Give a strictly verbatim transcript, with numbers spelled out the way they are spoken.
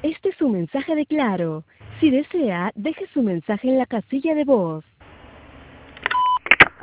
Este es un mensaje de Claro. Si desea, deje su mensaje en la casilla de voz.